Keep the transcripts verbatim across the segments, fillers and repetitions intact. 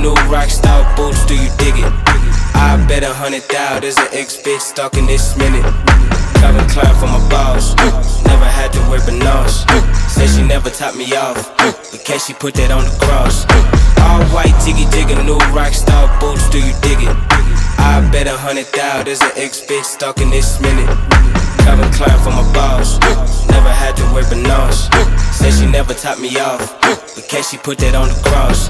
new rock star boots, do you dig it? I bet a hundred thou there's an ex-bitch stalking this minute. Calvin Klein for my balls, never had to wear bananas. Said she never topped me off, but can she put that on the cross? All white, jiggy jigger, new rock star boots, do you dig it? I bet a hundred thou there's an ex-bitch stalking this minute. Calvin Klein for my balls, never had to wear bananas. Said she never topped me off, but can she put that on the cross?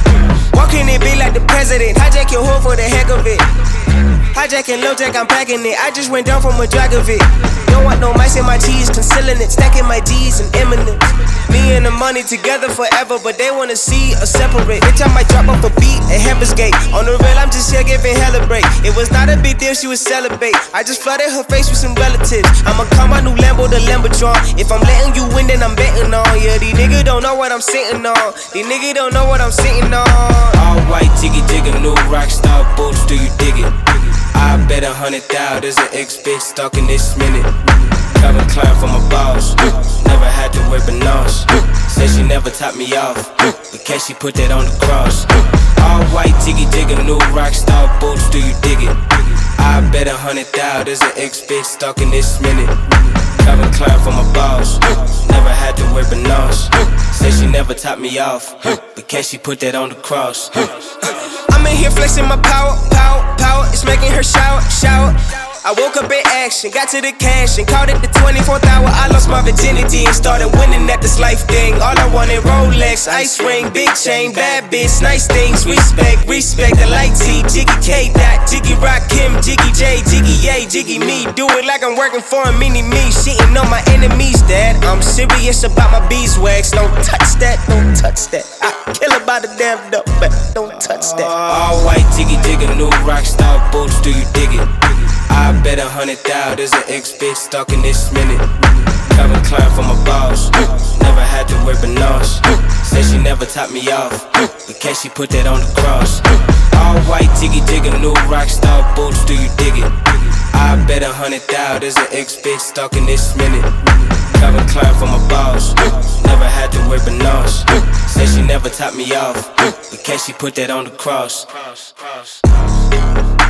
Walking it be like the president, hijack your hoe for the heck of it. Hijacking low jack, I'm packing it. I just went down from a drag of it. Don't want no mice in my cheese, concealing it, stacking my G's and eminence. Me and the money together forever, but they wanna see us separate. Bitch, I might drop off a beat at Heaven's Gate. On the real, I'm just here giving hella break. It was not a big deal, she would celebrate. I just flooded her face with some relatives. I'ma call my new Lambo the Lambotron. If I'm letting you win, then I'm betting on. Yeah, these niggas don't know what I'm sitting on. These niggas don't know what I'm sitting on. All white, jiggy jigger, new rock star boots, do you dig it? I bet a hundred thou there's an ex-bitch stalking this minute. Calvin Klein for my balls, never had to wear bananas. Said she never topped me off, but can she put that on the cross? All white, jiggy jigger, new rock star boots, do you dig it? I bet a hundred thou there's an ex-bitch stalking this minute. Calvin Klein for my balls, never had to wear bananas. Said she never topped me off, but can she put that on the cross? I'm in here flexing my power, power, power. It's making her shower, shower. I woke up in action, got to the cash and called it the twenty-fourth hour. I lost my virginity and started winning at this life thing. All I wanted Rolex, ice ring, big chain, bad bitch, nice things. Respect, respect the light T, Jiggy K dot, Jiggy Rock Kim, Jiggy J, Jiggy Yay, Jiggy me. Do it like I'm working for a mini me, shitting on my enemies, dad. I'm serious about my beeswax. Don't touch that, don't touch that. I kill about the damn dope, but don't touch that. All white, jiggy jigger, new rock star boots, do you dig it? I bet a hundred thou there's an ex-bitch stalking this minute. Calvin Klein for my balls, never had to wear bananas. Said she never topped me off, but can she put that on the cross? All white, jiggy jigger, new rock star boots, do you dig it? I bet a hundred thou there's an ex-bitch stalking this minute. Calvin Klein for my balls, never had to wear bananas. Said she never topped me off, but can she put that on the cross?